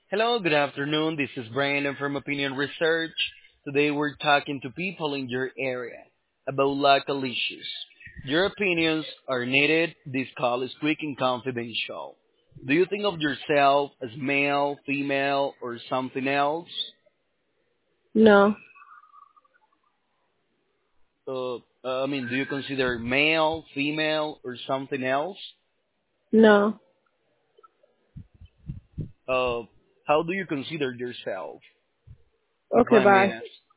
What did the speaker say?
Hello, good afternoon. This is Brandon from Opinion Research. Today we're talking to people in your area about local issues. Your opinions are needed. This call is quick and confidential. Do you think of yourself as male, female, or something else? No, Do you consider male, female, or something else? no. Uh, how do you consider yourself, if Okay, I may bye. ask?